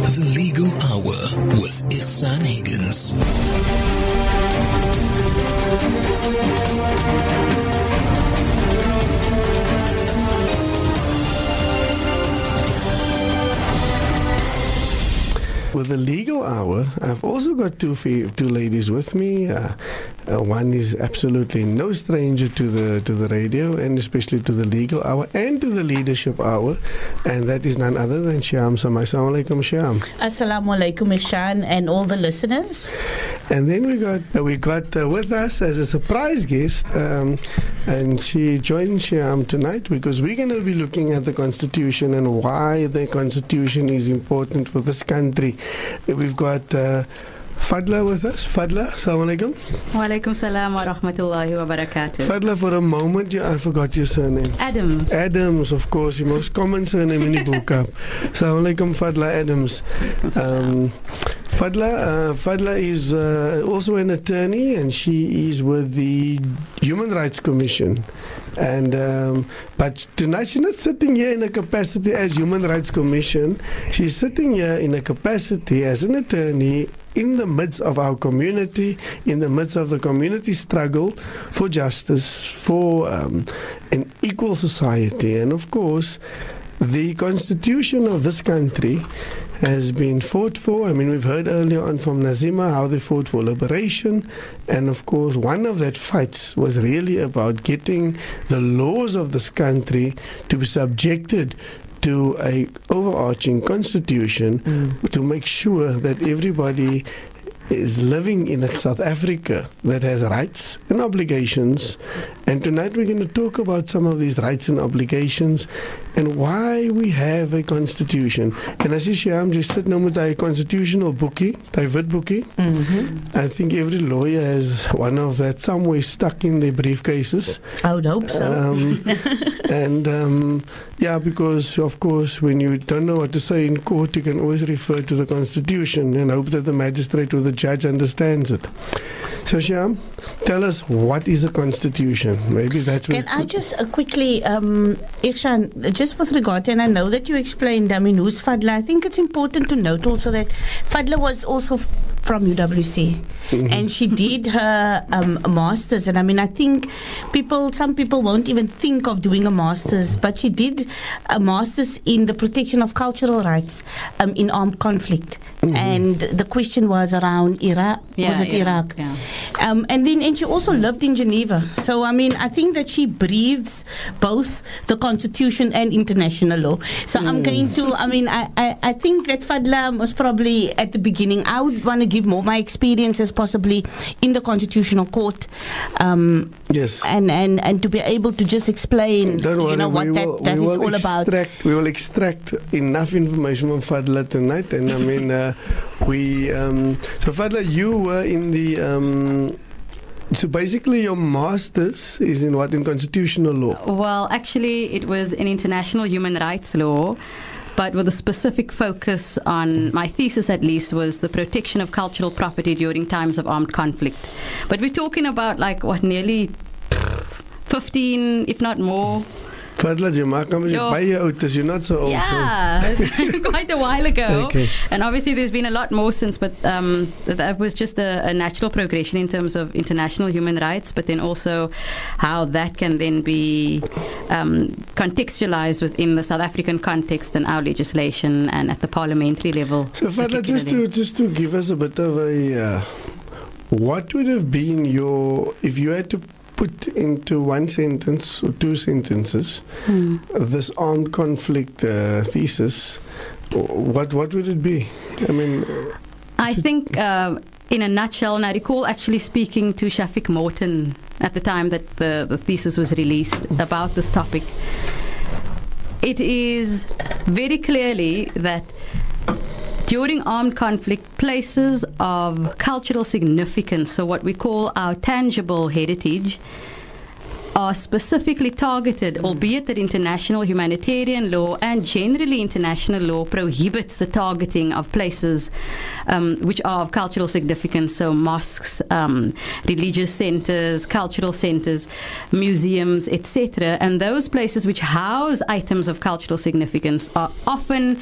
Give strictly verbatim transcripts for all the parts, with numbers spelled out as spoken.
The Legal Hour with Ihsan Higgins. With the Legal Hour, I've also got two two ladies with me. Uh, uh, one is absolutely no stranger to the to the radio, and especially to the Legal Hour and to the Leadership Hour, and that is none other than Shyam. So, Assalamu alaikum, Shyam. Assalamu alaikum, Ihsan, and all the listeners. And then we got uh, we got uh, with us as a surprise guest, um, and she joined Shyam tonight because we're going to be looking at the Constitution and why the Constitution is important for this country. We've got uh, Fadla with us. Fadla, assalamu alaikum. Wa alaikum salam wa rahmatullahi wa barakatuh. Fadla, for a moment, you, I forgot your surname. Adams. Adams, of course, the most common surname in the book up. Assalamu alaikum, Fadla Adams. Um, Fadla, uh, Fadla is uh, also an attorney, and she is with the Human Rights Commission. And um, but tonight she's not sitting here in a capacity as Human Rights Commission. She's sitting here in a capacity as an attorney in the midst of our community, in the midst of the community struggle for justice, for um, an equal society. And of course, the constitution of this country has been fought for. I mean, we've heard earlier on from Nazima how they fought for liberation. And of course, one of that fights was really about getting the laws of this country to be subjected to a overarching constitution mm. to make sure that everybody is living in a South Africa that has rights and obligations. And tonight we're going to talk about some of these rights and obligations and why we have a constitution. En as jy Shyam, jy sit nou met hy constitutional boekie, hy wit boekie. Mm-hmm. I think every lawyer has one of that somewhere stuck in their briefcases. I would hope so. Um, and um, yeah, because of course when you don't know what to say in court, you can always refer to the constitution and hope that the magistrate or the judge understands it. So Shyam, tell us, what is a constitution? Maybe that's Can I just uh, quickly, um, Ihsan, just with regard to, and I know that you explained, I mean, who's Fadla? I think it's important to note also that Fadla was also f- from U W C, mm-hmm. and she did her um, master's, and I mean, I think people, some people won't even think of doing a master's, but she did a master's in the protection of cultural rights um, in armed conflict, mm-hmm. and the question was around Iraq, yeah, was it yeah, Iraq? Yeah. Um, and then, and she also lived in Geneva. So, I mean, I think that she breathes both the Constitution and international law. So, mm. I'm going to, I mean, I, I, I think that Fadla was probably at the beginning. I would want to give more my experiences possibly in the Constitutional Court. Um, yes. And, and, and to be able to just explain, Don't worry, you know, what will, that, that is all extract, about. We will extract enough information from Fadla tonight. And I mean, uh, we, um, so Fadla, you were in the, um, so basically your master's is in what, in constitutional law? Well, actually it was in international human rights law, but with a specific focus on, my thesis at least, was the protection of cultural property during times of armed conflict. But we're talking about like, what, nearly fifteen, if not more. Fadla, jy maak hom by jou oud, you're not so old. Yeah, so. Quite a while ago. Okay. And obviously there's been a lot more since, but um, that was just a, a natural progression in terms of international human rights, but then also how that can then be um, contextualized within the South African context and our legislation and at the parliamentary level. So Fadla, just to, just to give us a bit of a, uh, what would have been your, if you had to put into one sentence or two sentences mm. this armed conflict uh, thesis, what what would it be? I mean, I think uh, in a nutshell, and I recall actually speaking to Shafiq Morton at the time that the, the thesis was released about this topic. It is very clearly that during armed conflict, places of cultural significance, so what we call our tangible heritage, are specifically targeted, albeit that international humanitarian law and generally international law prohibits the targeting of places um, which are of cultural significance, so mosques, um, religious centers, cultural centers, museums, et cetera. And those places which house items of cultural significance are often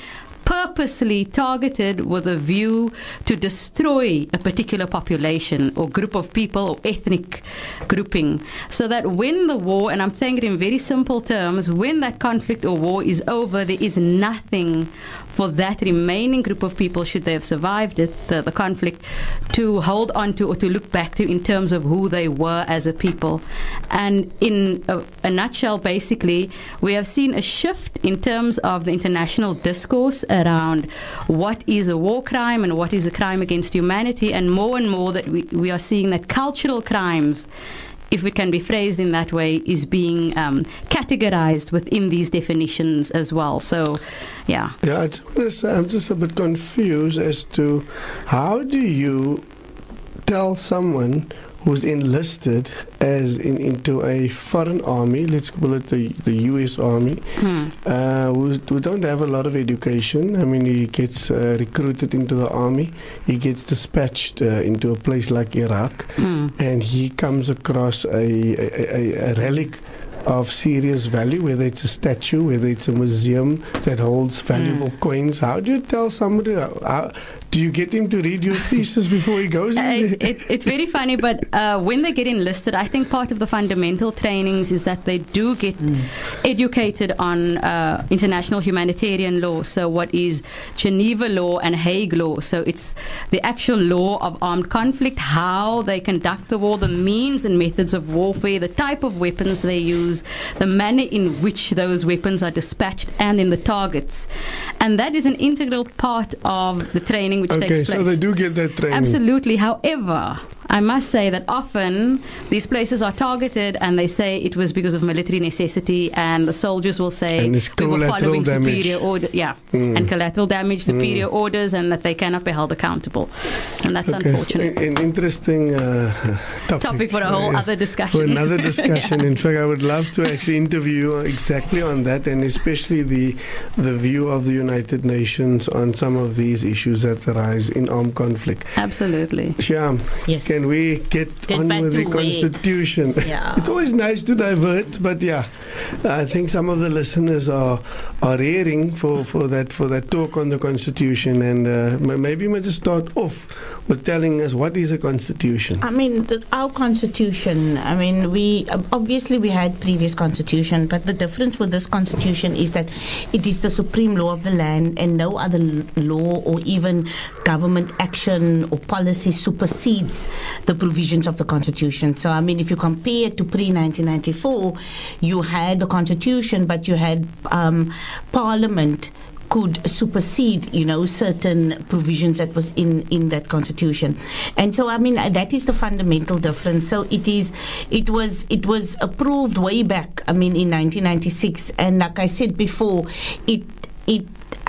purposely targeted with a view to destroy a particular population or group of people or ethnic grouping, so that when the war, and I'm saying it in very simple terms, when that conflict or war is over, there is nothing for that remaining group of people, should they have survived it, the, the conflict, to hold on to or to look back to in terms of who they were as a people. And in a, a nutshell, basically, we have seen a shift in terms of the international discourse around what is a war crime and what is a crime against humanity, and more and more that we, we are seeing that cultural crimes, if it can be phrased in that way, is being um, categorized within these definitions as well. So, yeah. Yeah, I just want to say, I'm just a bit confused as to how do you tell someone who's enlisted as in, into a foreign army, let's call it the, the U S Army, hmm. uh, who, who don't have a lot of education. I mean, he gets uh, recruited into the army, he gets dispatched uh, into a place like Iraq, hmm. and he comes across a, a, a, a relic of serious value, whether it's a statue, whether it's a museum that holds valuable mm. coins. How do you tell somebody, how, how, do you get him to read your thesis before he goes in uh, there? It, it's very funny, but uh, when they get enlisted, I think part of the fundamental trainings is that they do get mm. educated on uh, international humanitarian law, so what is Geneva law and Hague law. So it's the actual law of armed conflict, how they conduct the war, the means and methods of warfare, the type of weapons they use, the manner in which those weapons are dispatched, and in the targets. And that is an integral part of the training which okay, takes place. So they do get that training. Absolutely. However, I must say that often these places are targeted and they say it was because of military necessity, and the soldiers will say we were following damage. superior order, yeah, mm. and collateral damage, superior mm. orders, and that they cannot be held accountable. And that's okay. unfortunate. An interesting uh, topic. Topic for a whole uh, other discussion. For another discussion. yeah. In fact, I would love to actually interview exactly on that, and especially the the view of the United Nations on some of these issues that arise in armed conflict. Absolutely. Shyam, yes. Can we get, get on with the Constitution? Yeah. It's always nice to divert, but yeah, I think some of the listeners are are rearing for, for that for that talk on the Constitution, and uh, maybe we just start off with telling us what is a Constitution. I mean, the, our Constitution. I mean, we obviously we had previous Constitution, but the difference with this Constitution is that it is the supreme law of the land, and no other law or even government action or policy supersedes the provisions of the Constitution. So, I mean, if you compare it to pre nineteen ninety-four, you had the Constitution, but you had um, Parliament could supersede, you know, certain provisions that was in, in that Constitution. And so, I mean, that is the fundamental difference. So it is, it was, it was approved way back, I mean, in nineteen ninety-six. And like I said before, it, it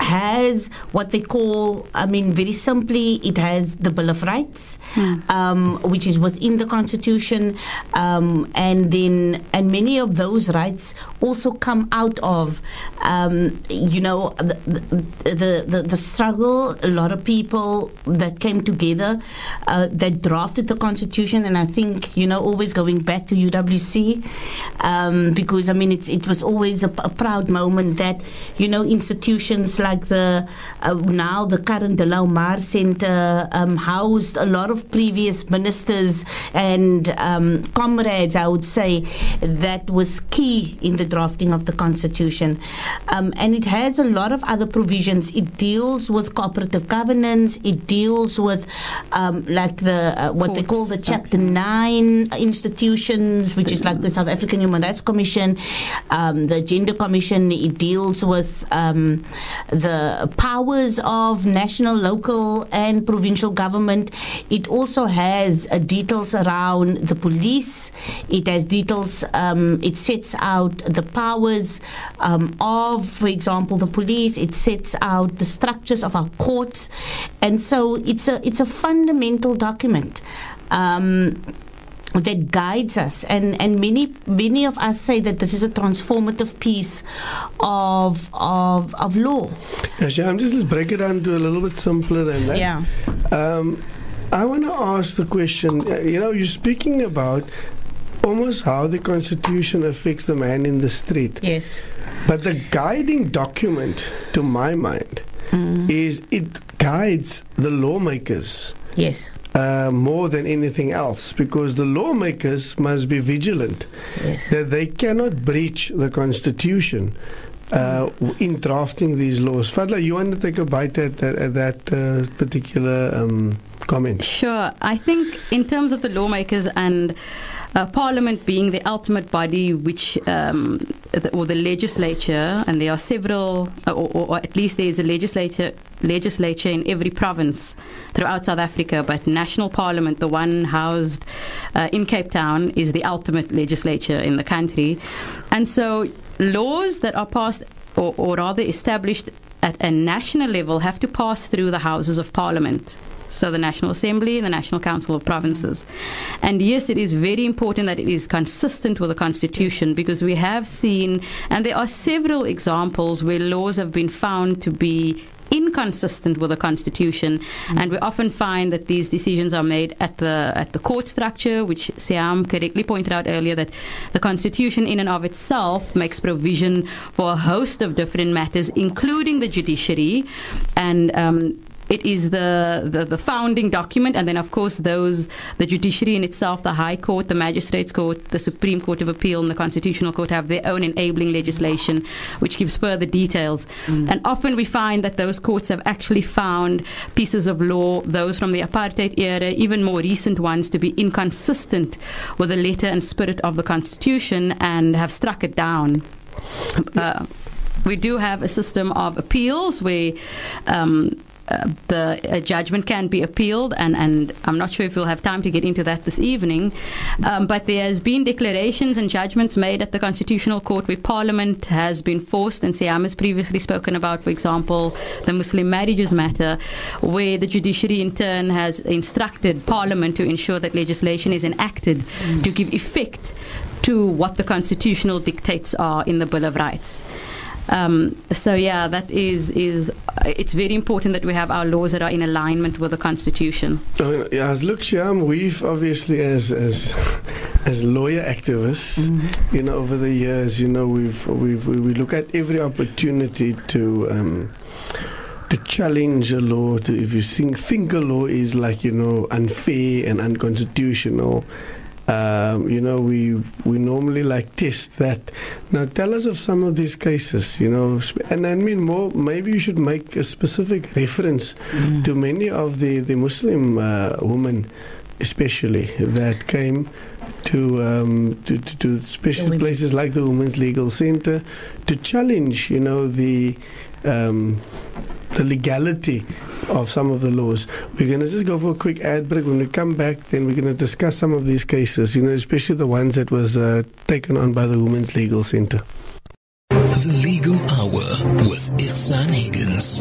has what they call, I mean, very simply, it has the Bill of Rights, mm. um, which is within the Constitution, um, and then and many of those rights also come out of, um, you know, the the, the the struggle. A lot of people that came together uh, that drafted the Constitution, and I think, you know, always going back to U W C, um, because I mean, it's, it was always a, a proud moment that, you know, institutions like Like the uh, now the current De La Mar Center um, housed a lot of previous ministers and um, comrades, I would say, that was key in the drafting of the Constitution. Um, and it has a lot of other provisions. It deals with cooperative governance. It deals with um, like the uh, what Courts, they call the Chapter nine institutions, which is like the South African Human Rights Commission, um, the Gender Commission. It deals with um, the powers of national, local, and provincial government. It also has uh, details around the police. It has details, um, it sets out the powers um, of, for example, the police. It sets out the structures of our courts. And so it's a, it's a fundamental document. Um, that guides us, and, and many many of us say that this is a transformative piece of of of law. Yeah, Shyam, just let's break it down to a little bit simpler than that. Yeah. Um, I want to ask the question, you know, you're speaking about almost how the Constitution affects the man in the street. Yes. But the guiding document, to my mind, mm. is it guides the lawmakers. Yes. Uh, more than anything else, because the lawmakers must be vigilant yes. that they cannot breach the Constitution uh, in drafting these laws. Fadla, you want to take a bite at, at, at that uh, particular um, comment? Sure. I think in terms of the lawmakers and uh, Parliament being the ultimate body, which um, the, or the legislature, and there are several, or, or, or at least there is a legislature legislature in every province throughout South Africa, but National Parliament, the one housed uh, in Cape Town, is the ultimate legislature in the country. And so laws that are passed, or, or rather established at a national level, have to pass through the Houses of Parliament. So the National Assembly, the National Council of Provinces. And yes, it is very important that it is consistent with the Constitution, because we have seen, and there are several examples where laws have been found to be inconsistent with the Constitution, mm-hmm. and we often find that these decisions are made at the at the court structure, which Siam correctly pointed out earlier, that the Constitution in and of itself makes provision for a host of different matters, including the judiciary, and um, it is the, the, the founding document, and then, of course, those, the judiciary in itself, the High Court, the Magistrates Court, the Supreme Court of Appeal, and the Constitutional Court have their own enabling legislation, which gives further details. Mm. And often we find that those courts have actually found pieces of law, those from the apartheid era, even more recent ones, to be inconsistent with the letter and spirit of the Constitution, and have struck it down. Uh, we do have a system of appeals where um, Uh, the uh, judgment can be appealed, and, and I'm not sure if we'll have time to get into that this evening, um, but there has been declarations and judgments made at the Constitutional Court where Parliament has been forced, and Siam has previously spoken about, for example, the Muslim marriages matter, where the judiciary in turn has instructed Parliament to ensure that legislation is enacted mm. to give effect to what the constitutional dictates are in the Bill of Rights. Um, so yeah, that is is uh, it's very important that we have our laws that are in alignment with the Constitution. Uh, yeah, look, Shyam, we've obviously as as as lawyer activists, mm-hmm. you know, over the years, you know, we've we've we look at every opportunity to um, to challenge a law. To if you think think a law is like, you know, unfair and unconstitutional. Um, you know, we we normally like test that. Now, tell us of some of these cases, you know, and I mean more, maybe you should make a specific reference mm. to many of the, the Muslim uh, women, especially, that came to, um, to, to, to special places like the Women's Legal Center to challenge, you know, the um, the legality of some of the laws. We're going to just go for a quick ad break. When we come back, then we're going to discuss some of these cases, you know, especially the ones that was uh, taken on by the Women's Legal Center. The Legal Hour with Ihsan Higgins.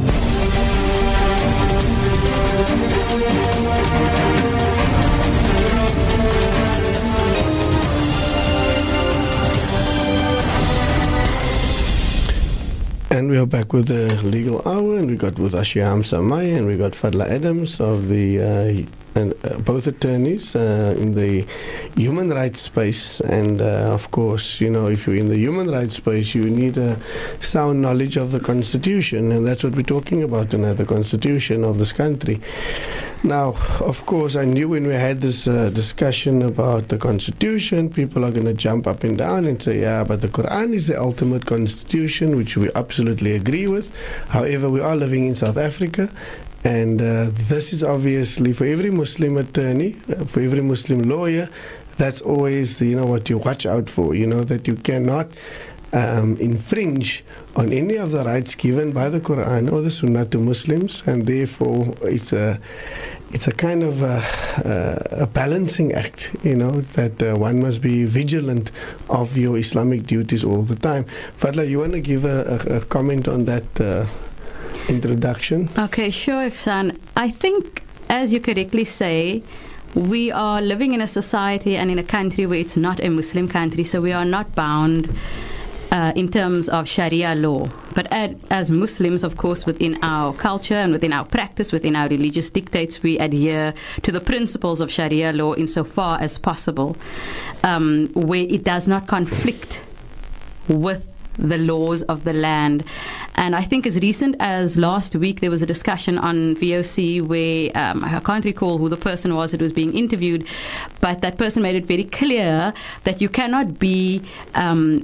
And we are back with the Legal Hour, and we got with Shyam Samai, and we got Fadla Adams of the uh, and uh, both attorneys uh, in the human rights space. And uh, of course, you know, if you're in the human rights space, you need a sound knowledge of the Constitution, and that's what we're talking about tonight, the Constitution of this country. Now, of course, I knew when we had this uh, discussion about the Constitution, people are going to jump up and down and say, yeah, but the Quran is the ultimate constitution, which we absolutely agree with. However, we are living in South Africa, and uh, this is obviously for every Muslim attorney, uh, for every Muslim lawyer, that's always, the, you know, what you watch out for, you know, that you cannot um, infringe on any of the rights given by the Quran or the Sunnah to Muslims, and therefore it's a it's a kind of a, a, a balancing act, you know, that uh, one must be vigilant of your Islamic duties all the time. Fadla, you want to give a, a, a comment on that uh, introduction? Okay, sure, Ihsan. I think, as you correctly say, we are living in a society and in a country where it's not a Muslim country, so we are not bound Uh, in terms of Sharia law. But ad, as Muslims, of course, within our culture and within our practice, within our religious dictates, we adhere to the principles of Sharia law insofar as possible, um, where it does not conflict with the laws of the land. And I think as recent as last week, there was a discussion on V O C where um, I can't recall who the person was that was being interviewed, but that person made it very clear that you cannot be um,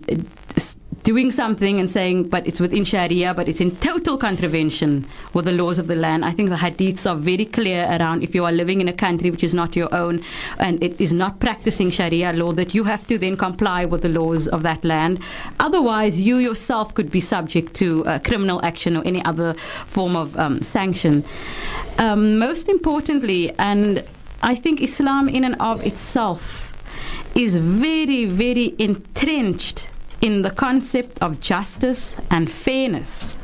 doing something and saying, but it's within Sharia, but it's in total contravention with the laws of the land. I think the hadiths are very clear around if you are living in a country which is not your own and it is not practicing Sharia law, that you have to then comply with the laws of that land. Otherwise, you yourself could be subject to uh, criminal action or any other form of um, sanction. Um, most importantly, and I think Islam in and of itself is very, very entrenched in the concept of justice and fairness.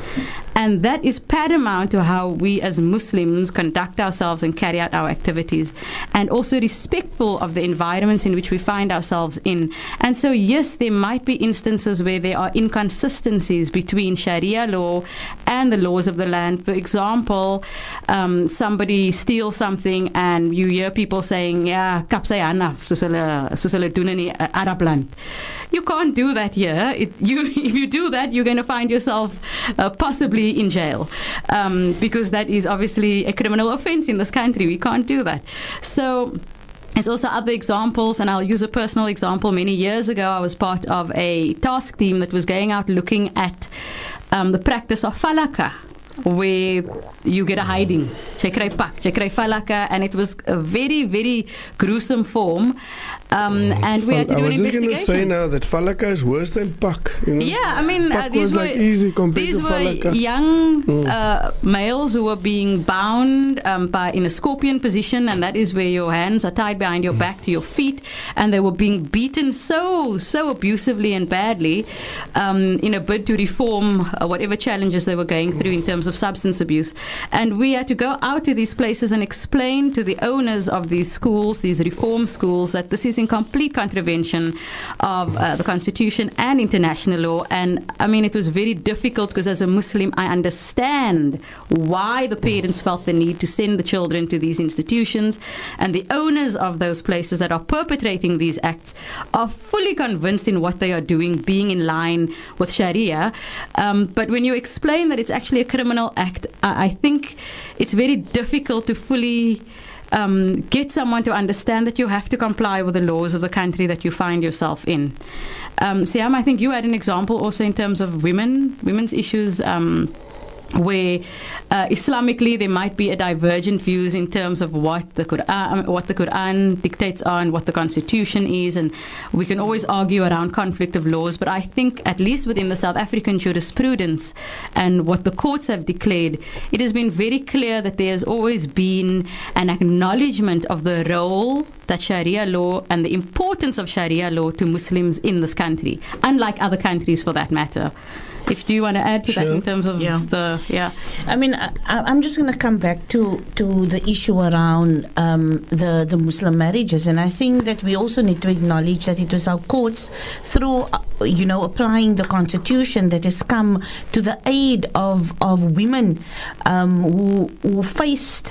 And that is paramount to how we as Muslims conduct ourselves and carry out our activities, and also respectful of the environments in which we find ourselves in. And so, yes, there might be instances where there are inconsistencies between Sharia law and the laws of the land. For example, um, somebody steals something and you hear people saying, yeah, kapsay anaf, soos hulle soos hulle doen in die Arab land. You can't do that here. It, you, if you do that, you're going to find yourself uh, possibly in jail, um, because that is obviously a criminal offense in this country. We can't do that. So there's also other examples, and I'll use a personal example. Many years ago, I was part of a task team that was going out looking at um, the practice of falaka, where you get a hiding. Jy kry pak, jy kry falaka, and it was a very, very gruesome form. Um, and we had to do an investigation. I was just going to say now that falaka is worse than pak. You know? Yeah, I mean, uh, these were, like easy compared these to were falaka. young Mm. uh, males who were being bound um, by in a scorpion position, and that is where your hands are tied behind your back to your feet, and they were being beaten so, so abusively and badly um, in a bid to reform uh, whatever challenges they were going through in terms of substance abuse. And we had to go out to these places and explain to the owners of these schools, these reform schools, that this is in complete contravention of uh, the Constitution and international law. And I mean, it was very difficult because as a Muslim, I understand why the parents felt the need to send the children to these institutions, and the owners of those places that are perpetrating these acts are fully convinced in what they are doing being in line with Sharia. Um, but when you explain that it's actually a criminal act, I, I think it's very difficult to fully Um, get someone to understand that you have to comply with the laws of the country that you find yourself in. Um, Siam, I think you had an example also in terms of women, women's issues, um, where uh, Islamically there might be a divergent views in terms of what the Quran, what the Quran dictates on, what the Constitution is, and we can always argue around conflict of laws. But I think at least within the South African jurisprudence and what the courts have declared, it has been very clear that there has always been an acknowledgement of the role that Sharia law and the importance of Sharia law to Muslims in this country, unlike other countries for that matter. If do you want to add to Sure. that in terms of Yeah. the yeah? I mean, I, I'm just going to come back to, to the issue around um, the the Muslim marriages, and I think that we also need to acknowledge that it was our courts, through uh, you know applying the Constitution, that has come to the aid of of women um, who who faced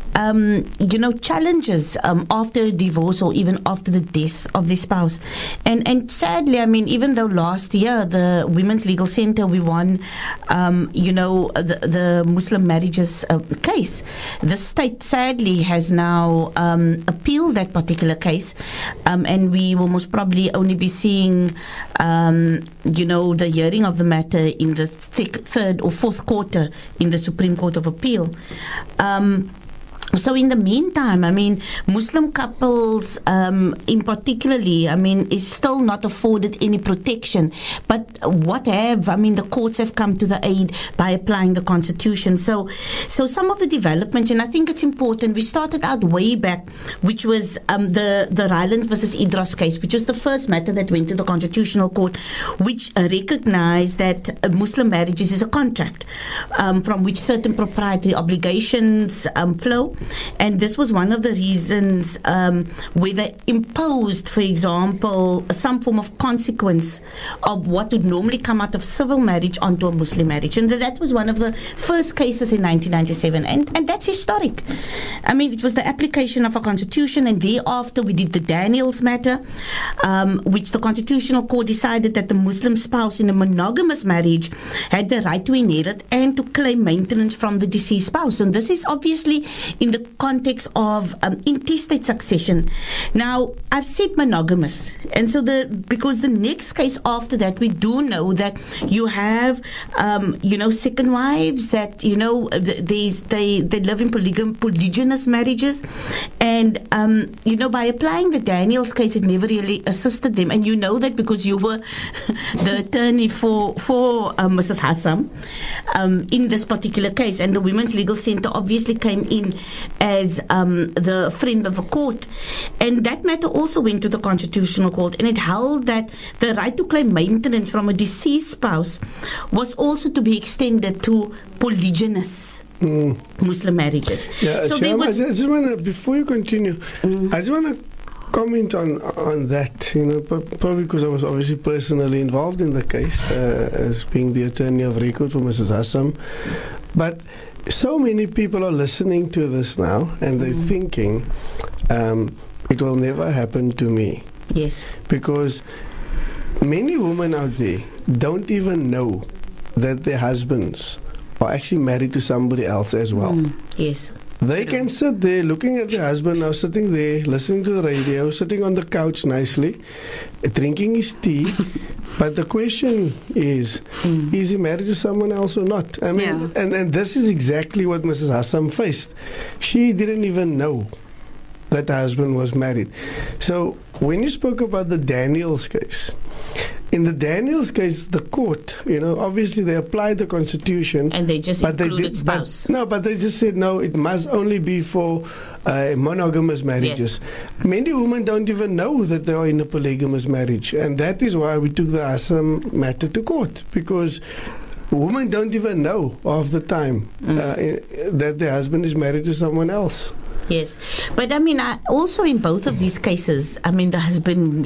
um, you know challenges um, after divorce or even after the death of their spouse, and and sadly, I mean, even though last year the Women's Legal Centre we won, um, you know, the, the Muslim marriages uh, case. The state sadly has now um, appealed that particular case, um, and we will most probably only be seeing, um, you know, the hearing of the matter in the th- third or fourth quarter in the Supreme Court of Appeal. Um, So in the meantime, I mean, Muslim couples, um, in particularly, I mean, is still not afforded any protection. But what have, I mean, the courts have come to the aid by applying the Constitution. So, so some of the developments, and I think it's important, we started out way back, which was um, the, the Ryland versus Idros case, which was the first matter that went to the Constitutional Court, which uh, recognized that uh, Muslim marriages is a contract um, from which certain proprietary obligations um, flow. And this was one of the reasons um, where they imposed, for example, some form of consequence of what would normally come out of civil marriage onto a Muslim marriage. And that was one of the first cases in nineteen ninety-seven. And, and that's historic. I mean, it was the application of a constitution, and thereafter we did the Daniels matter, um, which the Constitutional Court decided that the Muslim spouse in a monogamous marriage had the right to inherit and to claim maintenance from the deceased spouse. And this is obviously in the context of um, intestate succession. Now, I've said monogamous, and so the because the next case after that, we do know that you have, um, you know, second wives that, you know, these they they live in polygam, polygynous marriages, and um, you know, by applying the Daniels case, it never really assisted them. And you know that because you were the attorney for for uh, Missus Hassam um, in this particular case, and the Women's Legal Centre obviously came in as um, the friend of the court, and that matter also went to the Constitutional Court, and it held that the right to claim maintenance from a deceased spouse was also to be extended to polygynous mm. Muslim marriages. Yeah, so Shyam, there was, I just want to, before you continue, mm. I just want to comment on on that, you know, probably because I was obviously personally involved in the case uh, as being the attorney of record for Missus Hassam, but so many people are listening to this now and they're mm. thinking um, it will never happen to me. Yes, because many women out there don't even know that their husbands are actually married to somebody else as well. Mm. Yes. They can sit there looking at their husband now, sitting there, listening to the radio, sitting on the couch nicely, drinking his tea. But the question is, mm. is he married to someone else or not? I mean, yeah. and, and this is exactly what Missus Hassam faced. She didn't even know that her husband was married. So when you spoke about the Daniels case, in the Daniels case, the court, you know, obviously they applied the Constitution. And they just but included they did, spouse. But, no, but they just said, no, it must only be for uh, monogamous marriages. Yes. Many women don't even know that they are in a polygamous marriage. And that is why we took the Hassam matter to court, because women don't even know half the time mm. uh, that their husband is married to someone else. Yes. But I mean, I, also in both of these cases, I mean, the husband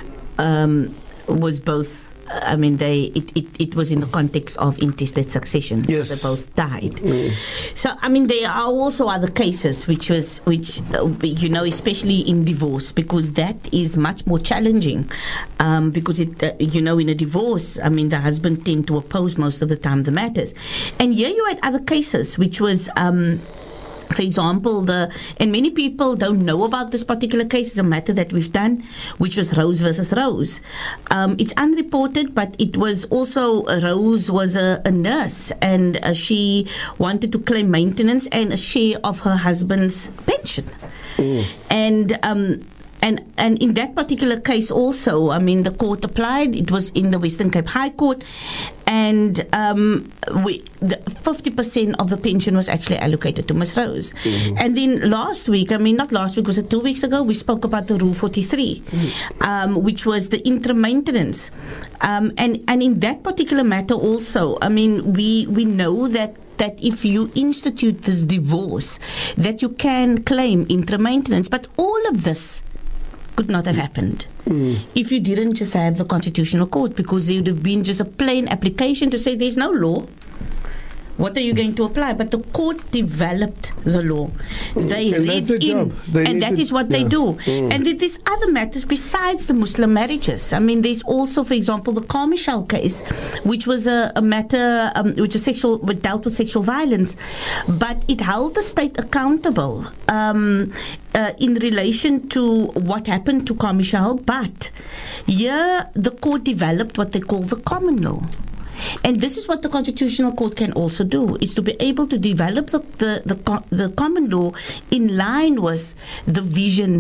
um, was both, I mean, they it, it, it was in the context of intestate succession. Yes. So they both died. Mm. So, I mean, there are also other cases which was, which, uh, you know, especially in divorce, because that is much more challenging. Um, because, it, uh, you know, in a divorce, I mean, the husband tend to oppose most of the time the matters. And here you had other cases, which was... Um, For example, the and many people don't know about this particular case. It's a matter that we've done, which was Rose versus Rose. Um, it's unreported, but it was also Rose was a, a nurse, and uh, she wanted to claim maintenance and a share of her husband's pension. Mm. And um, And and in that particular case also, I mean, the court applied. It was in the Western Cape High Court, and um, we, the fifty percent of the pension was actually allocated to Miss Rose. Mm-hmm. And then last week, I mean, not last week, was it two weeks ago, we spoke about the Rule forty-three, mm-hmm. um, which was the interim maintenance. Um, and, and in that particular matter also, I mean, we, we know that that if you institute this divorce, that you can claim interim maintenance. But all of this could not have happened mm. if you didn't just have the Constitutional Court, because there would have been just a plain application to say there's no law. What are you going to apply? But the court developed the law. They and read that's the in, job. They and that to, is what yeah. they do. Mm. And there's other matters besides the Muslim marriages. I mean, there's also, for example, the Carmichael case, which was a, a matter um, which is sexual, which dealt with sexual violence, but it held the state accountable um, uh, in relation to what happened to Carmichael. But here, the court developed what they call the common law. And this is what the Constitutional Court can also do, is to be able to develop the, the, the, the common law in line with the vision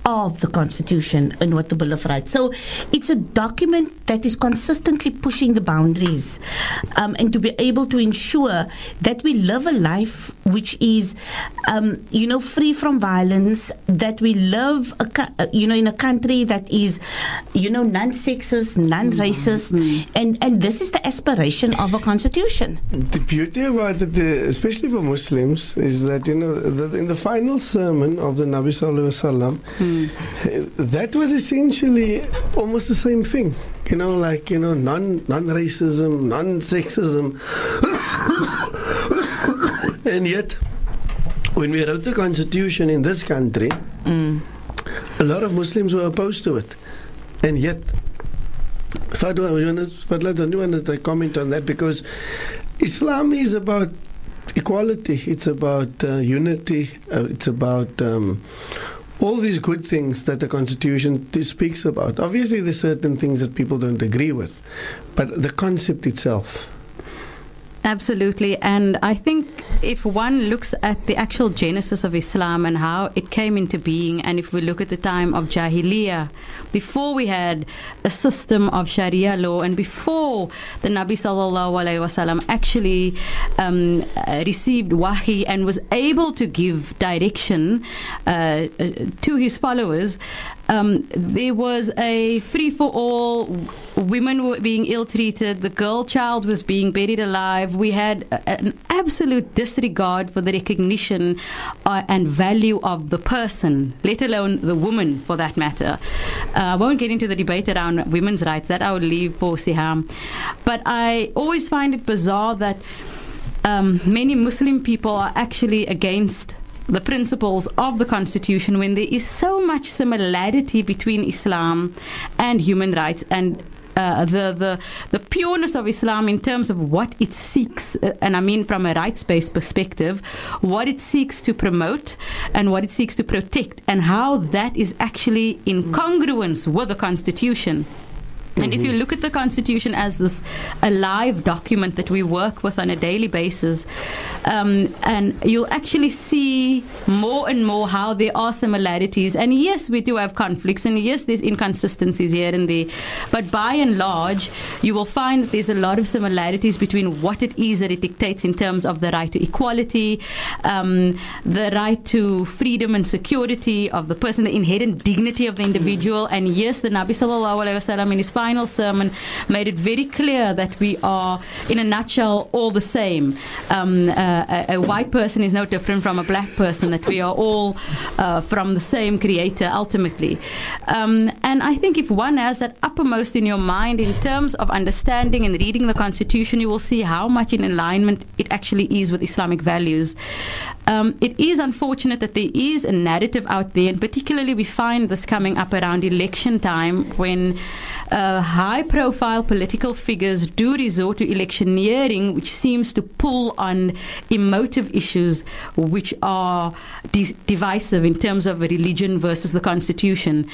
of the Constitution and what the Bill of Rights. So it's a document that is consistently pushing the boundaries, um, and to be able to ensure that we live a life which is, um, you know, free from violence, that we live, a, you know, in a country that is, you know, non-sexist, non-racist, mm-hmm. and, and this is the aspiration of a constitution. The beauty about it, uh, especially for Muslims, is that, you know, the, in the final sermon of the Nabi Sallallahu Alaihi Wasallam, mm. that was essentially almost the same thing. You know, like, you know, non, non-racism, non-sexism. And yet, when we wrote the Constitution in this country, mm. a lot of Muslims were opposed to it. And yet, Fadla, don't you want to comment on that? Because Islam is about equality, it's about uh, unity, uh, it's about um, all these good things that the Constitution speaks about. Obviously, there's certain things that people don't agree with, but the concept itself. Absolutely. And I think if one looks at the actual genesis of Islam and how it came into being, and if we look at the time of Jahiliyyah, before we had a system of Sharia law, and before the Nabi Sallallahu Alaihi Wasallam actually um, uh, received wahi and was able to give direction uh, uh, to his followers, Um, there was a free-for-all. Women were being ill-treated. The girl child was being buried alive. We had a, an absolute disregard for the recognition uh, and value of the person, let alone the woman, for that matter. Uh, I won't get into the debate around women's rights. That I would leave for Siham. But I always find it bizarre that um, many Muslim people are actually against the principles of the Constitution when there is so much similarity between Islam and human rights, and uh, the, the the pureness of Islam in terms of what it seeks, uh, and I mean from a rights-based perspective, what it seeks to promote and what it seeks to protect, and how that is actually in congruence with the Constitution. And mm-hmm. if you look at the Constitution as this alive document that we work with on a daily basis, um, and you'll actually see more and more how there are similarities. And yes, we do have conflicts, and yes, there's inconsistencies here and there. But by and large, you will find that there's a lot of similarities between what it is that it dictates in terms of the right to equality, um, the right to freedom and security of the person, the inherent dignity of the individual. And yes, the Nabi Sallallahu Alaihi Wasallam in his final sermon made it very clear that we are, in a nutshell, all the same. Um, uh, a, a white person is no different from a black person, that we are all uh, from the same creator, ultimately. Um, and I think if one has that uppermost in your mind in terms of understanding and reading the Constitution, you will see how much in alignment it actually is with Islamic values. Um, it is unfortunate that there is a narrative out there, and particularly we find this coming up around election time, when uh, high-profile political figures do resort to electioneering, which seems to pull on emotive issues which are de- divisive in terms of religion versus the Constitution.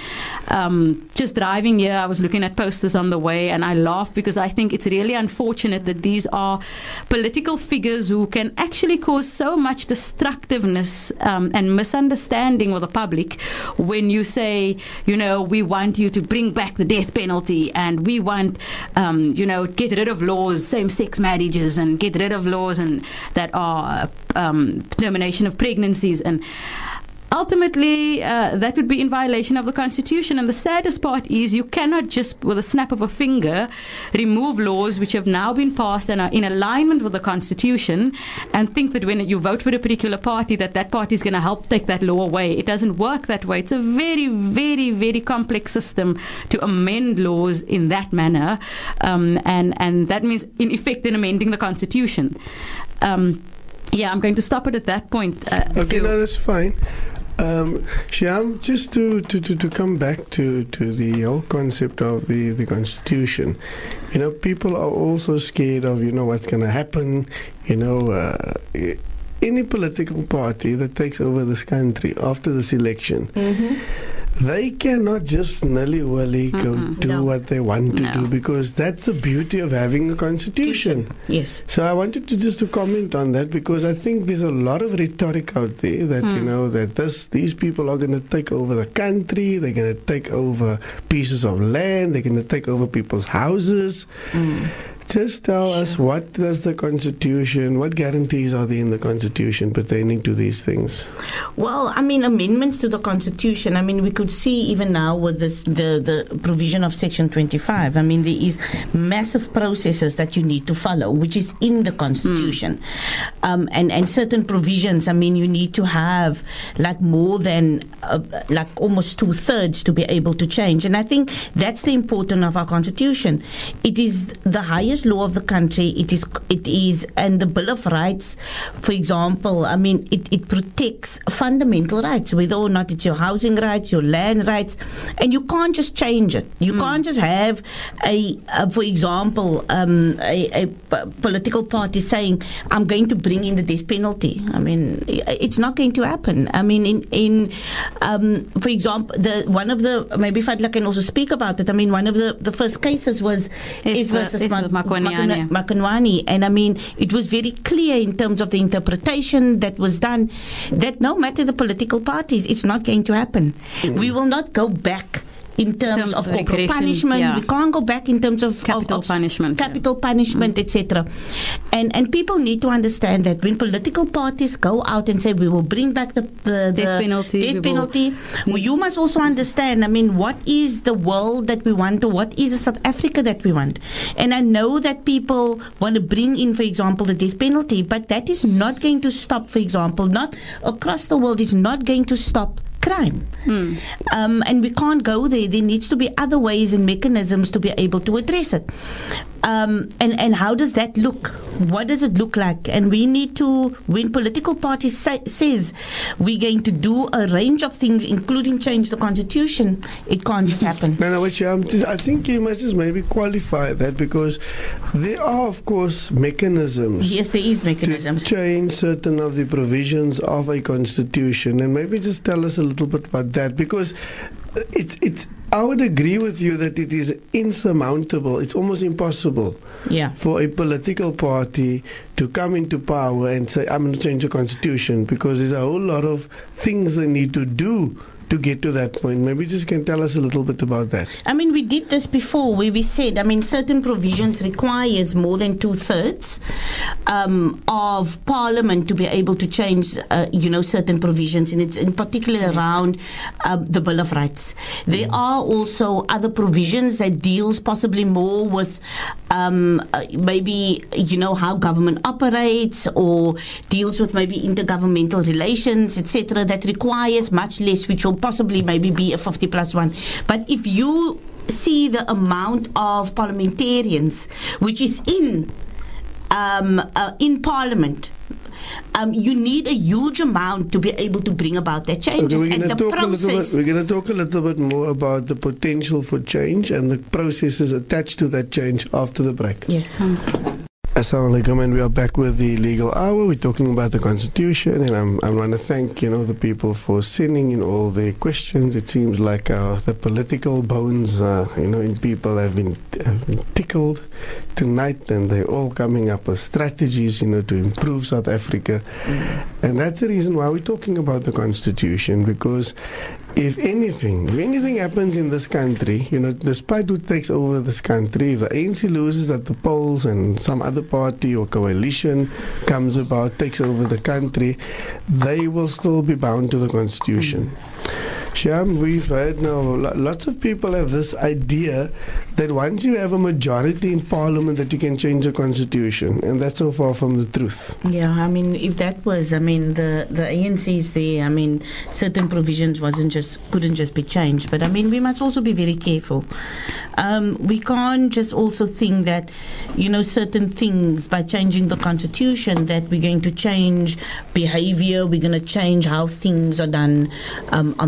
Um, just driving here, I was looking at posters on the way, and I laughed because I think it's really unfortunate that these are political figures who can actually cause so much destructiveness um, and misunderstanding with the public when you say, you know, we want you to bring back the death penalty, and we want, um, you know, get rid of laws, same-sex marriages, and get rid of laws and that are um, termination of pregnancies, and ultimately, uh, that would be in violation of the Constitution. And the saddest part is you cannot just, with a snap of a finger, remove laws which have now been passed and are in alignment with the Constitution, and think that when you vote for a particular party, that that party is going to help take that law away. It doesn't work that way. It's a very, very, very complex system to amend laws in that manner. Um, and, and that means, in effect, then amending the Constitution. Um, yeah, I'm going to stop it at that point. Uh, okay, no, that's fine. Um, Shyam, just to, to, to, to come back to, to the whole concept of the, the Constitution, you know, people are also scared of, you know, what's going to happen, you know, uh, any political party that takes over this country after this election, mm-hmm. they cannot just nilly-willy go Mm-mm. do No. what they want to No. do, because that's the beauty of having a constitution. Yes. So I wanted to just to comment on that, because I think there's a lot of rhetoric out there that you know that this these people are going to take over the country, they're going to take over pieces of land, they're going to take over people's houses. Just tell us, what does the Constitution, what guarantees are there in the Constitution pertaining to these things? Well, I mean, amendments to the Constitution, I mean, we could see even now with this the, the provision of Section twenty-five, I mean, there is massive processes that you need to follow, which is in the Constitution. Mm. Um, and, and certain provisions, I mean, you need to have like more than, uh, like almost two-thirds to be able to change. And I think that's the importance of our Constitution. It is the highest law of the country. It is, it is, and the Bill of Rights, for example, I mean, it, it protects fundamental rights, whether or not it's your housing rights, your land rights, and you can't just change it. You mm. can't just have a, a for example, um, a, a p- political party saying, I'm going to bring in the death penalty. I mean, it's not going to happen. I mean, in, in um, for example, the one of the, maybe Fadla can also speak about it, I mean, one of the, the first cases was Is versus Ma- Makwanyane. Makwanyane, and I mean, it was very clear in terms of the interpretation that was done that no matter the political parties, it's not going to happen. Mm-hmm. We will not go back in terms, terms of, of corporal punishment. Yeah. We can't go back in terms of capital of, of punishment, capital yeah. punishment, mm. et cetera. And and people need to understand that when political parties go out and say we will bring back the the, the death penalty, death penalty well, you must also understand. I mean, what is the world that we want, or what is the South Africa that we want? And I know that people want to bring in, for example, the death penalty, but that is not going to stop. For example, not across the world, is not going to stop crime. Hmm. Um, and we can't go there. There needs to be other ways and mechanisms to be able to address it. Um, and, and how does that look? What does it look like? And we need to, when political parties say, says we're going to do a range of things, including change the Constitution, it can't just happen. No, no, which, um, I think you must just maybe qualify that, because there are, of course, mechanisms. Yes, there is mechanisms. To change certain of the provisions of a Constitution. And maybe just tell us a little bit about that, because it's it's I would agree with you that it is insurmountable. It's almost impossible yeah. for a political party to come into power and say, I'm going to change the Constitution, because there's a whole lot of things they need to do to get to that point. Maybe just can tell us a little bit about that. I mean, we did this before, where we said, I mean, certain provisions requires more than two-thirds um, of Parliament to be able to change, uh, you know, certain provisions, and it's in particular around um, the Bill of Rights. There mm. are also other provisions that deals possibly more with um, uh, maybe, you know, how government operates, or deals with maybe intergovernmental relations, et cetera, that requires much less, which will possibly maybe be a fifty plus one. But if you see the amount of parliamentarians which is in um, uh, in Parliament, Um, you need a huge amount to be able to bring about that changes. Okay, and the process. Bit, we're going to talk a little bit more about the potential for change and the processes attached to that change after the break. Yes. Assalamu alaikum, and we are back with the Legal Hour. We're talking about the Constitution, and I'm, I want to thank, you know, the people for sending in all their questions. It seems like uh, the political bones, uh, you know, in people have been, have been tickled tonight, and they're all coming up with strategies, you know, to improve South Africa. Mm. And that's the reason why we're talking about the Constitution, because if anything, if anything happens in this country, you know, despite who takes over this country, if the A N C loses at the polls and some other party or coalition comes about, takes over the country, they will still be bound to the Constitution. Mm. Sham, we've heard now, lots of people have this idea that once you have a majority in Parliament that you can change the Constitution, and that's so far from the truth. Yeah, I mean, if that was, I mean, the, the A N C's there, I mean, certain provisions wasn't just, couldn't just be changed, but I mean, we must also be very careful. Um, we can't just also think that, you know, certain things by changing the Constitution that we're going to change behavior, we're going to change how things are done um, on the ground.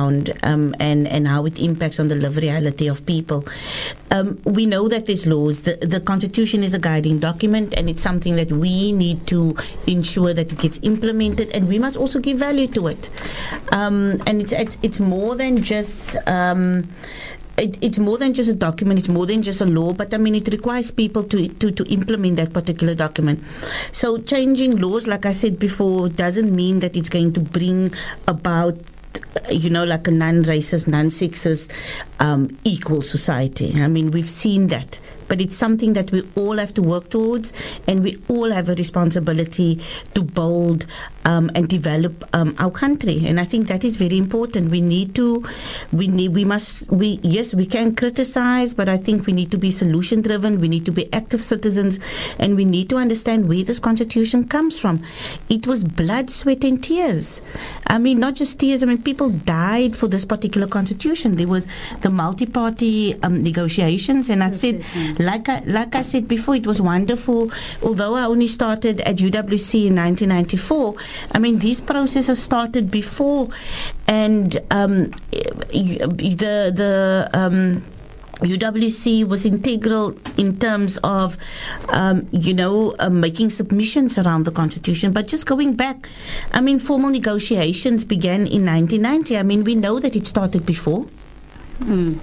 ground um, and, and how it impacts on the lived reality of people. Um, we know that there's laws. The, the Constitution is a guiding document, and it's something that we need to ensure that it gets implemented, and we must also give value to it. Um, and it's, it's it's more than just um, it, it's more than just a document. It's more than just a law. But I mean, it requires people to to to implement that particular document. So changing laws, like I said before, doesn't mean that it's going to bring about, you know, like a non-racist, non-sexist, um, equal society. I mean, we've seen that. But it's something that we all have to work towards, and we all have a responsibility to build um, and develop um, our country. And I think that is very important. We need to, we need, we must, we yes, we can criticize, but I think we need to be solution-driven. We need to be active citizens, and we need to understand where this Constitution comes from. It was blood, sweat, and tears. I mean, not just tears. I mean, people died for this particular Constitution. There was the multi-party um, negotiations, and I said. Like I, like I said before, it was wonderful. Although I only started at U W C in nineteen ninety-four, I mean, these processes started before, and um, the the um, U W C was integral in terms of, um, you know, uh, making submissions around the Constitution. But just going back, I mean, formal negotiations began in nineteen ninety. I mean, we know that it started before. Mm.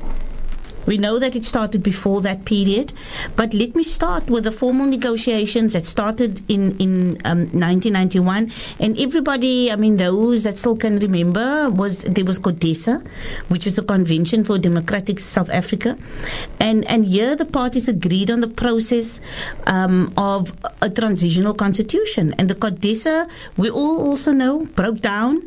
We know that it started before that period, but let me start with the formal negotiations that started in, in um, nineteen ninety-one. And everybody, I mean, those that still can remember, was there was CODESA, which is a Convention for Democratic South Africa. And, and here the parties agreed on the process um, of a transitional constitution. And the CODESA, we all also know, broke down.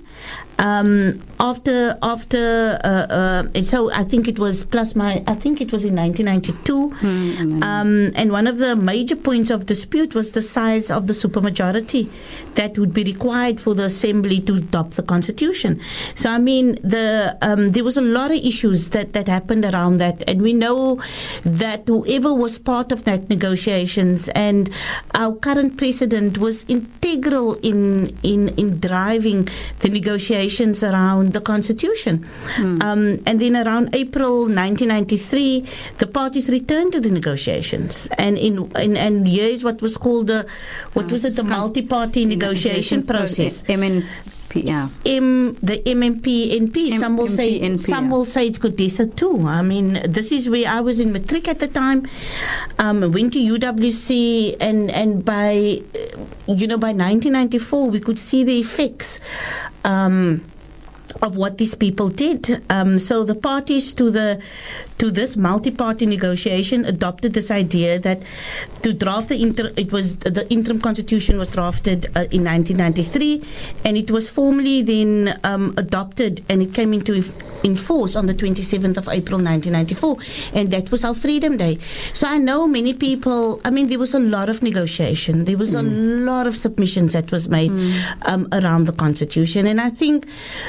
Um, after after uh, uh, and so I think it was plus my I think it was in nineteen ninety-two, mm-hmm. um, and one of the major points of dispute was the size of the supermajority that would be required for the assembly to adopt the Constitution. So I mean, the um, there was a lot of issues that, that happened around that, and we know that whoever was part of that negotiations and our current president was integral in in in driving the negotiations around the Constitution. Mm. Um, and then around April nineteen ninety-three, the parties returned to the negotiations. And in, in and here is what was called the, what uh, was it, the multi-party negotiation process. M N P, yeah. M, the M M P N P. Some will say, M P N P, some yeah. will say it's CODESA too. I mean, this is where I was in matric at the time. Um, went to U W C, and and by, you know, by nineteen ninety-four, we could see the effects. Um, of what these people did. Um, so the parties to the to this multi-party negotiation adopted this idea that to draft the inter it was the interim constitution was drafted uh, in nineteen ninety-three, and it was formally then um, adopted, and it came into in force on the twenty-seventh of April nineteen ninety-four, and that was our Freedom Day. So I know many people, I mean, there was a lot of negotiation, there was mm. a lot of submissions that was made mm. um, around the Constitution, and I think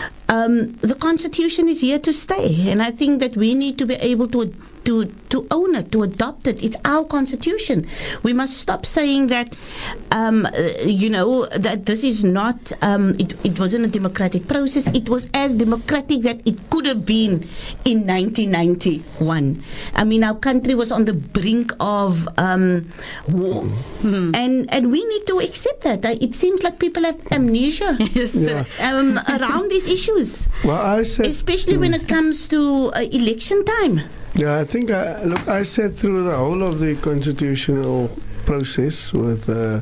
um, the Constitution is here to stay, and I think that we need to be able to to to own it, to adopt it. It's our Constitution. We must stop saying that, um, you know, that this is not, um, it, it wasn't a democratic process. It was as democratic that it could have been in nineteen ninety-one. I mean, our country was on the brink of um, war. Mm-hmm. And, and we need to accept that. It seems like people have amnesia yes. yeah. um, around these issues. Well, I said, especially mm. when it comes to uh, election time. Yeah, I think, I, look, I sat through the whole of the constitutional process with, uh,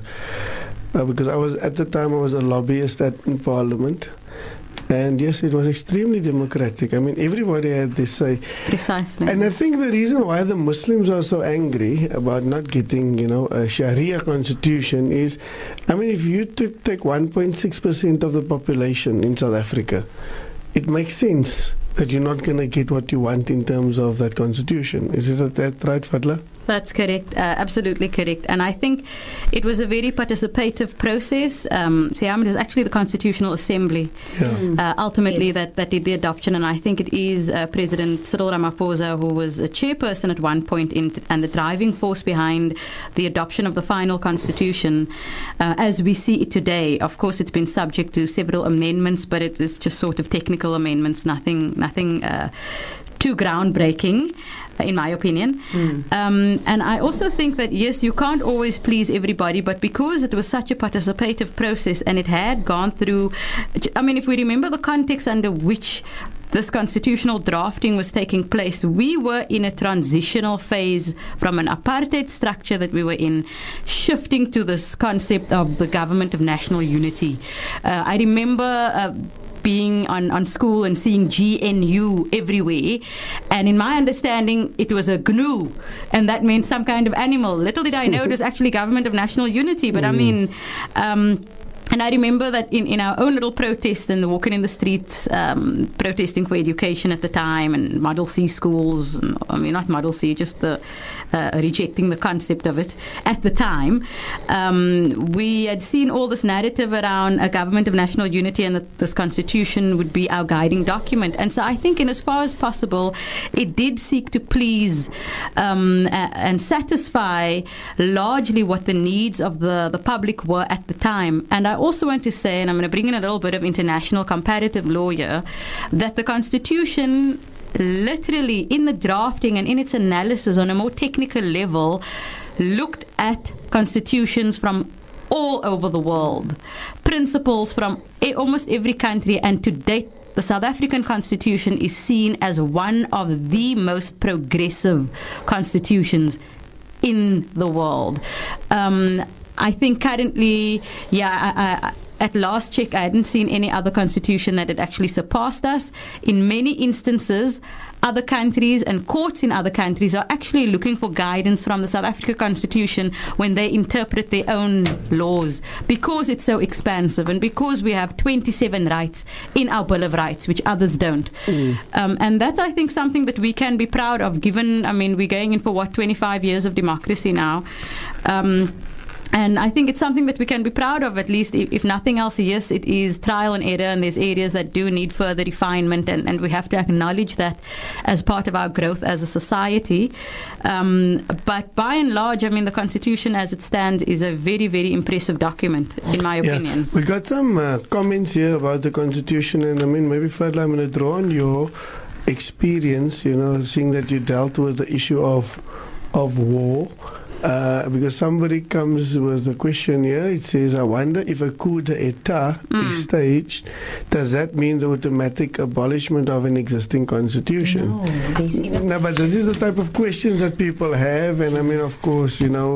uh, because I was, at the time, I was a lobbyist at in Parliament. And yes, it was extremely democratic. I mean, everybody had this say. Precisely. And I think the reason why the Muslims are so angry about not getting, you know, a Sharia constitution is, I mean, if you took, take one point six percent of the population in South Africa, it makes sense that you're not going to get what you want in terms of that constitution. Is it that right, Fadla? That's correct, uh, absolutely correct. And I think it was a very participative process. Um, Siam, it is actually the Constitutional Assembly Yeah. uh, ultimately Yes. that, that did the adoption. And I think it is uh, President Cyril Ramaphosa who was a chairperson at one point in, and the driving force behind the adoption of the final Constitution uh, as we see it today. Of course, it's been subject to several amendments, but it is just sort of technical amendments, nothing, nothing uh, too groundbreaking, in my opinion. Mm. Um, and I also think that, yes, you can't always please everybody, but because it was such a participative process and it had gone through, I mean, if we remember the context under which this constitutional drafting was taking place, we were in a transitional phase from an apartheid structure that we were in, shifting to this concept of the government of national unity. Uh, I remember uh, being on, on school and seeing G N U everywhere. And in my understanding, it was a G N U, and that meant some kind of animal. Little did I know it was actually Government of National Unity. But mm. I mean... Um, And I remember that in, in our own little protest and walking in the streets, um, protesting for education at the time and Model C schools, and, I mean, not Model C, just the, uh, rejecting the concept of it at the time. Um, we had seen all this narrative around a government of national unity and that this constitution would be our guiding document. And so I think in as far as possible, it did seek to please um, a, and satisfy largely what the needs of the, the public were at the time. And I I also want to say, and I'm going to bring in a little bit of international comparative law here, that the Constitution literally in the drafting and in its analysis on a more technical level looked at constitutions from all over the world, principles from a- almost every country, and to date the South African Constitution is seen as one of the most progressive constitutions in the world. Um, I think currently, yeah, I, I, at last check, I hadn't seen any other constitution that had actually surpassed us. In many instances, other countries and courts in other countries are actually looking for guidance from the South African Constitution when they interpret their own laws, because it's so expansive and because we have twenty-seven rights in our Bill of Rights, which others don't. Mm. Um, and that's, I think, something that we can be proud of, given, I mean, we're going in for, what, twenty-five years of democracy now. Um, And I think it's something that we can be proud of, at least, if, if nothing else. Yes, it is trial and error, and there's areas that do need further refinement, and, and we have to acknowledge that as part of our growth as a society. Um, but by and large, I mean, the Constitution as it stands is a very, very impressive document, in my opinion. Yeah. We got some uh, comments here about the Constitution, and I mean, maybe Fadla, I'm going to draw on your experience, you know, seeing that you dealt with the issue of of war. Uh, because somebody comes with a question here. It says, I wonder if a coup d'etat mm. is staged, does that mean the automatic abolishment of an existing constitution? No, no, but this is the type of questions that people have. And I mean, of course, you know,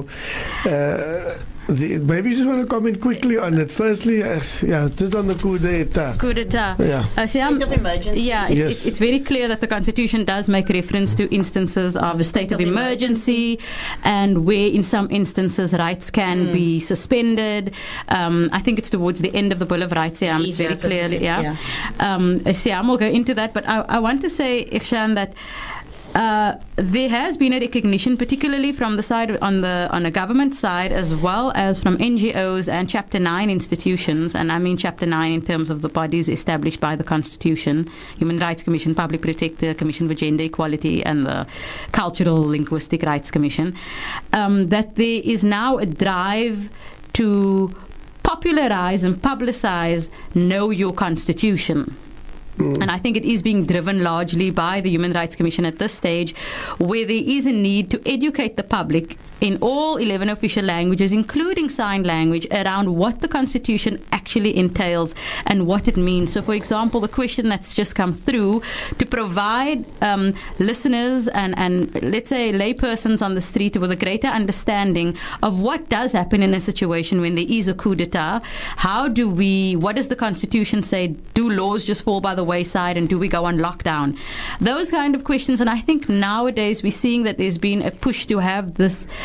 uh, the, maybe you just want to comment quickly on it. Firstly, uh, yeah, just on the coup d'etat. Coup d'etat. Yeah. Uh, see, state of emergency. Yeah, it, yes. it, it's very clear that the Constitution does make reference to instances of a state of emergency, and where in some instances rights can mm. be suspended. Um, I think it's towards the end of the Bill of Rights. Yeah, it's very clearly. Yeah. yeah. Um, Siam will go into that, but I, I want to say, Ikshan, that Uh, there has been a recognition, particularly from the side on the on the government side, as well as from N G Os and Chapter nine institutions, and I mean Chapter nine in terms of the bodies established by the Constitution: Human Rights Commission, Public Protector, Commission for Gender Equality, and the Cultural Linguistic Rights Commission. Um, that there is now a drive to popularize and publicize Know Your Constitution. Mm. And I think it is being driven largely by the Human Rights Commission at this stage, where there is a need to educate the public in all eleven official languages, including sign language, around what the Constitution actually entails and what it means. So, for example, the question that's just come through, to provide um, listeners and, and, let's say, laypersons on the street with a greater understanding of what does happen in a situation when there is a coup d'etat. How do we, what does the Constitution say? Do laws just fall by the wayside, and do we go on lockdown? Those kind of questions. And I think nowadays we're seeing that there's been a push to have this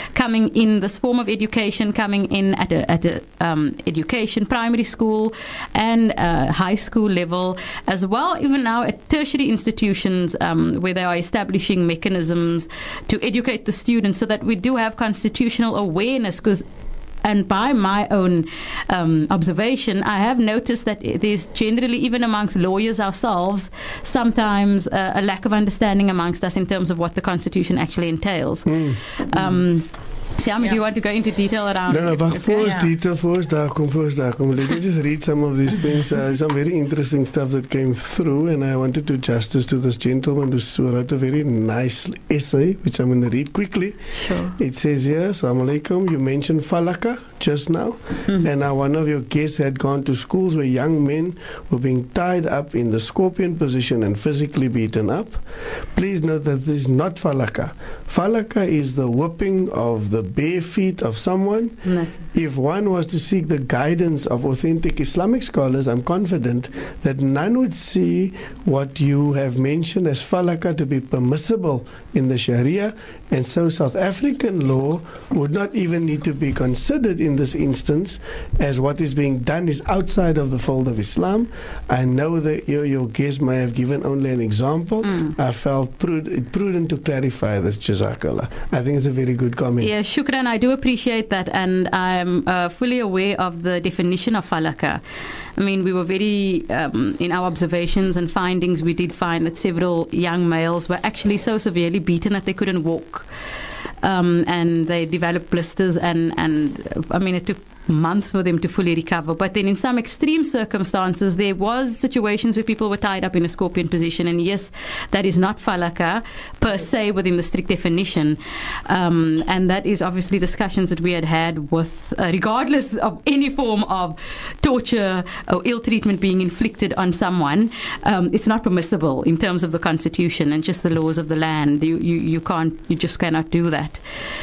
coming in this form of education, coming in at a, at a um, education, primary school and uh, high school level, as well even now at tertiary institutions um, where they are establishing mechanisms to educate the students so that we do have constitutional awareness. Because and by my own um, observation, I have noticed that there's generally, even amongst lawyers ourselves, sometimes uh, a lack of understanding amongst us in terms of what the Constitution actually entails. Mm. Um, Siam, yeah. do you want to go into detail around? No, no, but for us yeah. detail, for us daar kom, for us daar kom. Let me just read some of these things. Uh, some very interesting stuff that came through, and I wanted to do justice to this gentleman who wrote a very nice essay, which I'm going to read quickly. Sure. It says here, Assalamu alaikum, you mentioned Falaka just now, mm-hmm. and now one of your guests had gone to schools where young men were being tied up in the scorpion position and physically beaten up. Please note that this is not Falaka. Falaka is the whipping of the bare feet of someone. That's If one was to seek the guidance of authentic Islamic scholars, I'm confident that none would see what you have mentioned as falaka to be permissible in the Sharia, and so South African law would not even need to be considered in this instance, as what is being done is outside of the fold of Islam. I know that your, your guest may have given only an example. Mm. I felt prud- prudent to clarify this. Jazakallah. I think it's a very good comment. Yeah, shukran. I do appreciate that, and I'm uh, fully aware of the definition of falaka. I mean, we were very, um, in our observations and findings, we did find that several young males were actually so severely beaten that they couldn't walk. Um, and they developed blisters, and, and I mean, it took months for them to fully recover. But then in some extreme circumstances, there was situations where people were tied up in a scorpion position. And yes, that is not falaka per se within the strict definition. Um, and that is obviously discussions that we had had with, uh, regardless of any form of torture or ill treatment being inflicted on someone, um, it's not permissible in terms of the Constitution and just the laws of the land. You, you, you can't, you just cannot do that.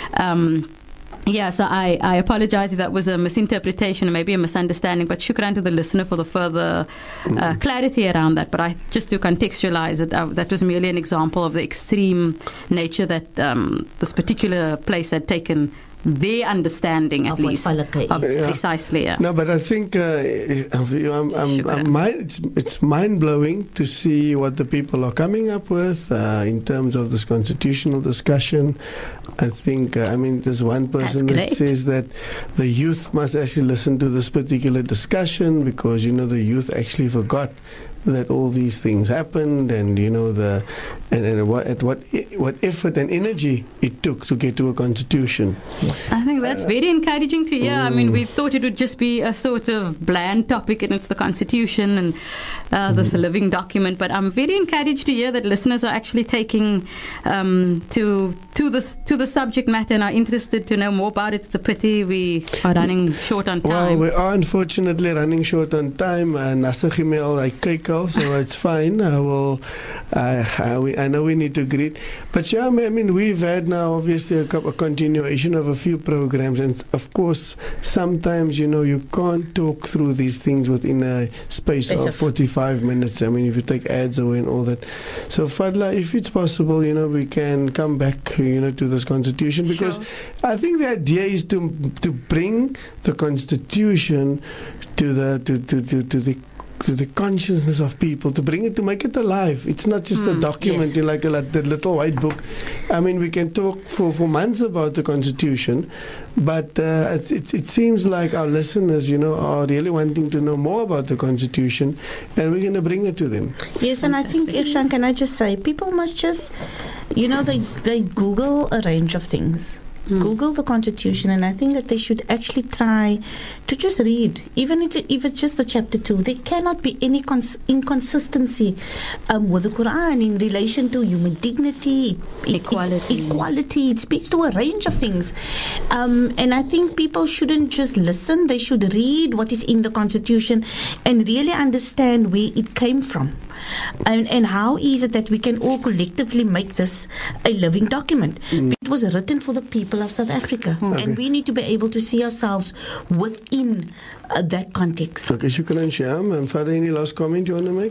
Um, Yeah, so I, I apologize if that was a misinterpretation or maybe a misunderstanding, but shukran to the listener for the further uh, clarity around that. But I just to contextualize it, uh, that was merely an example of the extreme nature that um, this particular place had taken their understanding, at of least, of yeah. precisely. Yeah. No, but I think uh, I'm, I'm, I'm mind, it's, it's mind-blowing to see what the people are coming up with uh, in terms of this constitutional discussion. I think, uh, I mean, there's one person that says that the youth must actually listen to this particular discussion because, you know, the youth actually forgot that all these things happened, and you know the and, and what at what what effort and energy it took to get to a constitution. Yes. I think that's very encouraging to hear. Mm. I mean, we thought it would just be a sort of bland topic, and it's the Constitution and uh, this mm. living document. But I'm very encouraged to hear that listeners are actually taking um, to to this to the subject matter and are interested to know more about it. It's a pity we are running short on time. Well, we are unfortunately running short on time. Uh, Nasser Gimel, I kijk. So it's fine. I will. Uh, I, we, I know we need to greet, but yeah, I mean, we've had now obviously a, a continuation of a few programs, and of course, sometimes you know you can't talk through these things within a space, space of, of forty-five minutes. I mean, if you take ads away and all that. So Fadla, if it's possible, you know, we can come back, you know, to this constitution because sure. I think the idea is to to bring the constitution to the to to to, to the to the consciousness of people, to bring it, to make it alive. It's not just mm, a document, yes. like a, like the little white book. I mean, we can talk for, for months about the Constitution, but uh, it, it seems like our listeners, you know, are really wanting to know more about the Constitution, and we're going to bring it to them. Yes, and I think, Irshan, can I just say, people must just, you know, they, they Google a range of things. Mm. Google the Constitution, and I think that they should actually try to just read, even if, if it's just the chapter two. There cannot be any cons- inconsistency um, with the Quran in relation to human dignity, it, equality. equality. It speaks to a range of things, um, and I think people shouldn't just listen. They should read what is in the Constitution and really understand where it came from. And, and how is it that we can all collectively make this a living document? Mm. It was written for the people of South Africa, okay. and we need to be able to see ourselves within uh, that context. Okay, shukran, Shyam. And Farah, any last comment you want to make?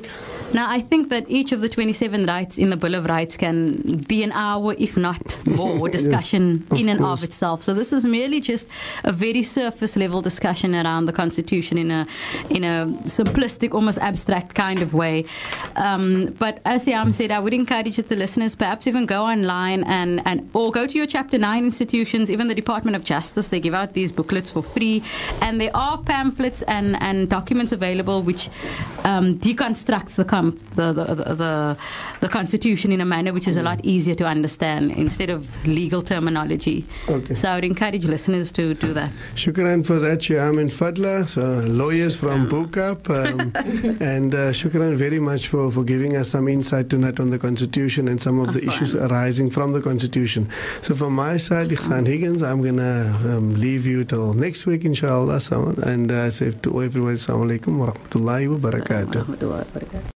Now, I think that each of the twenty-seven rights in the Bill of Rights can be an hour, if not more, discussion yes, in and course. of itself. So this is merely just a very surface level discussion around the Constitution in a in a simplistic, almost abstract kind of way. Um, but as Siam said, I would encourage the listeners perhaps even go online and, and or go to your Chapter nine institutions, even the Department of Justice. They give out these booklets for free, and there are pamphlets and, and documents available which um, deconstructs the Com- the, the, the, the, the Constitution in a manner which is a lot easier to understand instead of legal terminology. Okay. So I would encourage listeners to do that. Shukran for that, Shyam and Fadla, so lawyers from Bukap. Um, and uh, shukran very much for, for giving us some insight tonight on the Constitution and some of the issues arising from the Constitution. So from my side, Ihsan Higgins, I'm going to um, leave you till next week, inshallah. So, and uh, say to everybody, Assalamu alaikum wa rahmatullahi wa barakatuh.